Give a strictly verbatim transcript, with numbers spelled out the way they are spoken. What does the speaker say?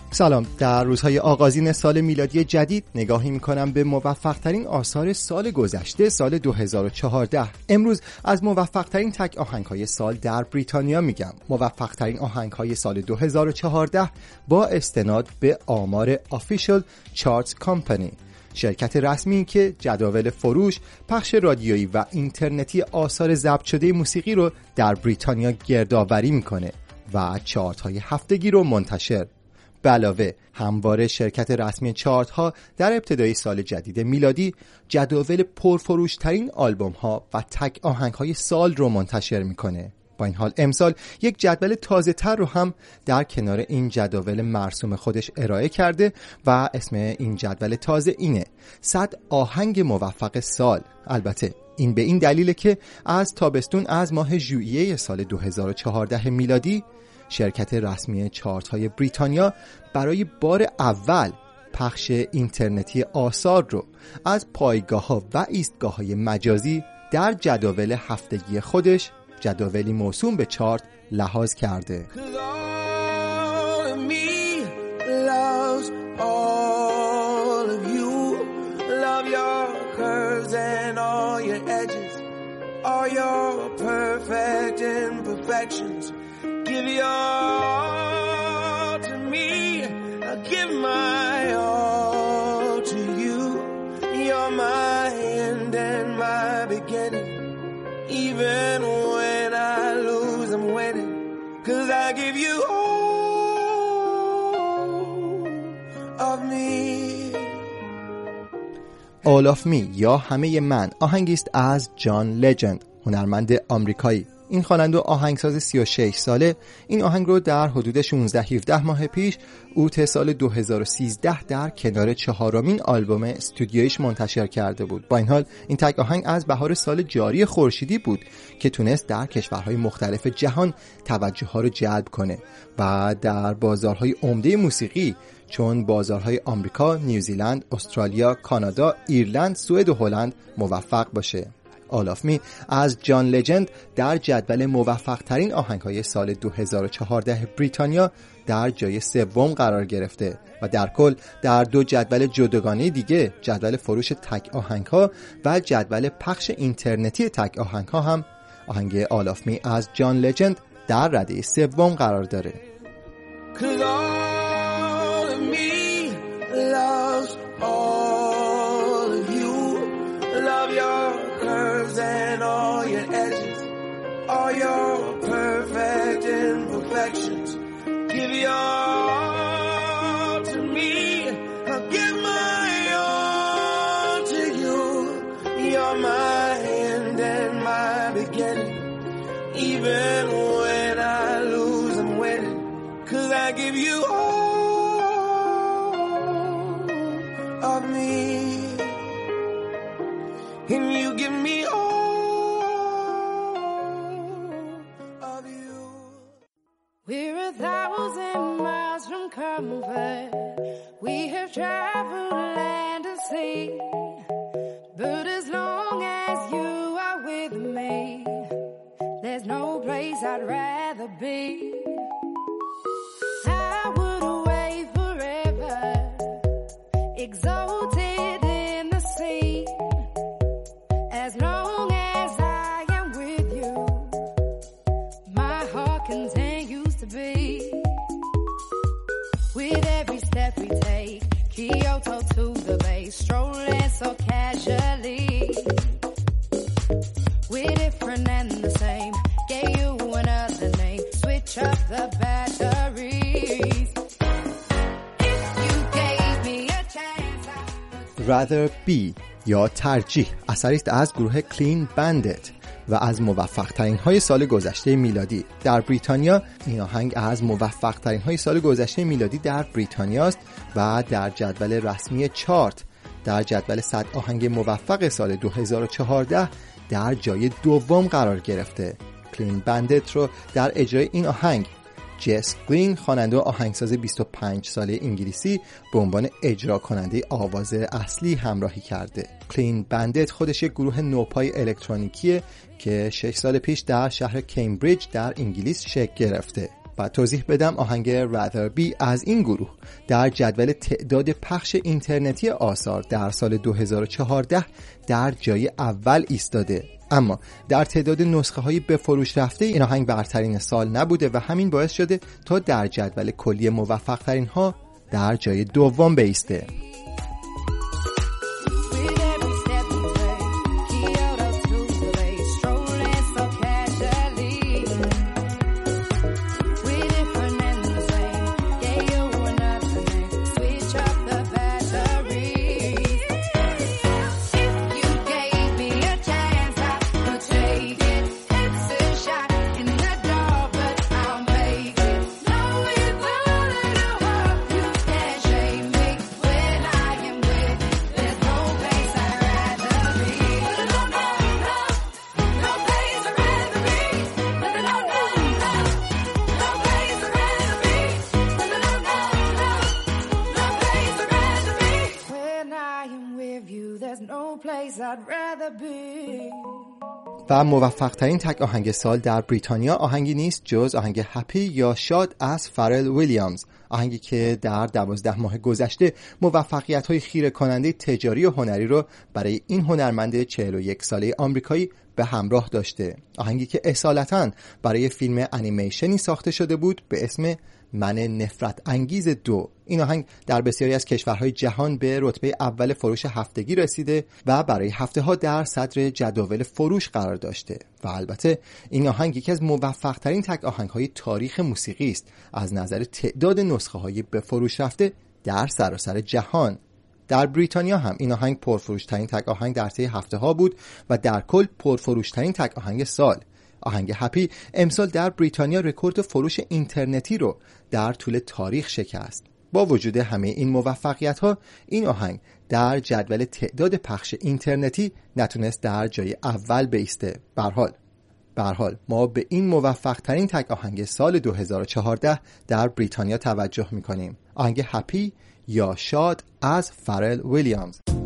سلام، در روزهای آغازین سال میلادی جدید نگاهی میکنم به موفق ترین آثار سال گذشته، سال دو هزار و چهارده. امروز از موفق ترین تک آهنگ های سال در بریتانیا میگم. موفق ترین آهنگ های سال دو هزار و چهارده با استناد به آمار Official Charts Company، شرکت رسمی که جداول فروش، پخش رادیویی و اینترنتی آثار ضبط شده موسیقی رو در بریتانیا گردآوری میکنه و چارت های هفتگی رو منتشر. به علاوه همواره شرکت رسمی چارت ها در ابتدای سال جدید میلادی جداول پرفروش ترین آلبوم ها و تک آهنگ های سال رو منتشر میکنه. با این حال امسال یک جدول تازه تر رو هم در کنار این جداول مرسوم خودش ارائه کرده و اسم این جدول تازه اینه: صد آهنگ موفق سال. البته این به این دلیله که از تابستون، از ماه ژوئیه سال دو هزار و چهارده میلادی، شرکت رسمی چارت های بریتانیا برای بار اول پخش اینترنتی آثار رو از پایگاه ها و ایستگاه های مجازی در جداول هفتگی خودش، جداولی موسوم به چارت، لحاظ کرده. Give your all to me, I give my all to you. You're my end and my beginning. Even when I lose, I'm winning. 'Cause I give you all of me. All of me یا همه من آهنگی است از جان لجند، هنرمند آمریکایی. این خواننده و آهنگساز سی و شش ساله این آهنگ رو در حدود شانزده هفده ماه پیش، اوت سال دو هزار و سیزده، در کنار چهارمین آلبوم استودیویش منتشر کرده بود. با این حال این تک آهنگ از بهار سال جاری خورشیدی بود که تونست در کشورهای مختلف جهان توجه ها رو جلب کنه و در بازارهای عمده موسیقی چون بازارهای آمریکا، نیوزیلند، استرالیا، کانادا، ایرلند، سوئد و هلند موفق باشه. All of me از جان لجند در جدول موفق ترین آهنگ های سال دو هزار و چهارده بریتانیا در جای سوم قرار گرفته و در کل در دو جدول جداگانه دیگه، جدول فروش تک آهنگ ها و جدول پخش اینترنتی تک آهنگ ها، هم آهنگ All of me از جان لجند در رده سوم قرار داره. And all your edges, all your perfect imperfections. Give your all to me, I'll give my all to you. You're my end and my beginning. Even when I lose, I'm winning. 'Cause I give you all of me, and you give me all. We're a thousand miles from comfort. We have traveled land and sea. But as long as you are with me, there's no place I'd rather be. I would await forever, exalted in the sea. As long as I am with you, my heart continues to be. With every step we take, Kyoto to the bay, strolling so casually. We're different and the same, gave you another name, switch up the batteries. If you gave me a chance, I would Rather be یا ترجیح اثری است از گروه کلین بندت و از موفق ترین های سال گذشته میلادی در بریتانیا. این آهنگ از موفق ترین های سال گذشته میلادی در بریتانیا است و در جدول رسمی چارت، در جدول صد آهنگ موفق سال دو هزار و چهارده در جای دوم قرار گرفته. کلین بندت رو در اجرای این آهنگ جس گلین، خواننده و آهنگساز بیست و پنج ساله انگلیسی، به عنوان اجرا کننده آواز اصلی همراهی کرده. کلین بندت خودش یک گروه نوپای الکترونیکیه که شش سال پیش در شهر کمبریج در انگلیس شکل گرفته. و توضیح بدم آهنگ Rather Be از این گروه در جدول تعداد پخش اینترنتی آثار در سال دو هزار و چهارده در جای اول ایستاده، اما در تعداد نسخه های به فروش رفته این آهنگ برترین سال نبوده و همین باعث شده تا در جدول کلی موفق ترین ها در جای دوم بایسته. و موفق ترین تک آهنگ سال در بریتانیا آهنگی نیست جز آهنگ هپی یا شاد از فرل ویلیامز، آهنگی که در دوازده ماه گذشته موفقیت‌های خیره کننده تجاری و هنری رو برای این هنرمند چهل و یک ساله آمریکایی به همراه داشته. آهنگی که اصالتاً برای فیلم انیمیشنی ساخته شده بود به اسم من نفرت انگیز دو. این آهنگ در بسیاری از کشورهای جهان به رتبه اول فروش هفتگی رسیده و برای هفته ها در صدر جداول فروش قرار داشته و البته این آهنگ یکی از موفق ترین تک آهنگ های تاریخ موسیقی است از نظر تعداد نسخه های به فروش رفته در سراسر جهان. در بریتانیا هم این آهنگ پرفروش ترین تک آهنگ در طی هفته ها بود و در کل پرفروش ترین تک آهنگ سال. آهنگ هپی امسال در بریتانیا رکورد فروش اینترنتی رو در طول تاریخ شکست. با وجود همه این موفقیت‌ها این آهنگ در جدول تعداد پخش اینترنتی نتونست در جای اول بایسته. به هر حال به هر حال ما به این موفق ترین تک آهنگ سال دو هزار و چهارده در بریتانیا توجه می‌کنیم. آهنگ هپی یا شاد از فرل ویلیامز.